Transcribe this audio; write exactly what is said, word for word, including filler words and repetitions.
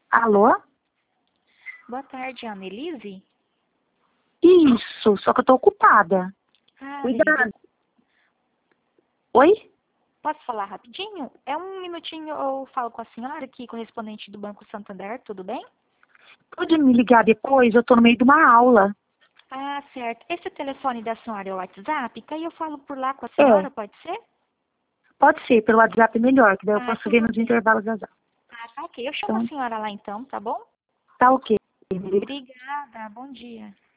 Alô? Boa tarde, Ana Elise. Isso, só que eu tô ocupada. Ah, Cuidado. Elise, Oi? posso falar rapidinho? É um minutinho eu falo com a senhora aqui, correspondente do Banco Santander, tudo bem? Pode me ligar depois? Eu tô no meio de uma aula. Ah, certo. Esse telefone da senhora é o WhatsApp? Que aí eu falo por lá com a É, senhora, pode ser? pode ser, pelo WhatsApp é melhor, que daí eu Ah, posso ver tudo nos bem. intervalos das aulas. Ah, tá ok. Eu chamo a Então, senhora lá então, tá bom? tá ok. Obrigada, bom dia.